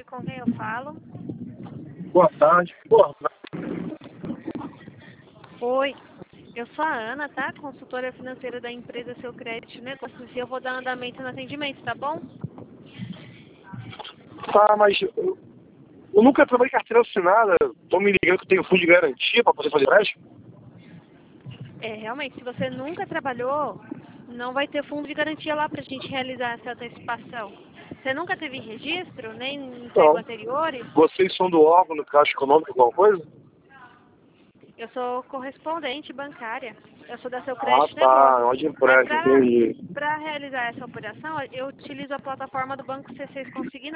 com quem eu falo? Boa tarde. Boa. Oi, eu sou a Ana, tá? Consultora financeira da empresa Seu Crédito e Negócios. E eu vou dar andamento no atendimento, tá bom? Tá, mas eu nunca trabalhei em carteira assinada. Tô me ligando que eu tenho fundo de garantia para poder fazer empréstimo. Realmente, se você nunca trabalhou, não vai ter fundo de garantia lá pra gente realizar essa antecipação. Você nunca teve registro, nem em emprego Não. anteriores? Vocês são do órgão do Caixa Econômico, alguma coisa? Eu sou correspondente bancária. Eu sou da Seu Ah, Crédito e tá. Negócios. Onde Mas empréstimo, entendi. para realizar essa operação, eu utilizo a plataforma do Banco C6 Consignado.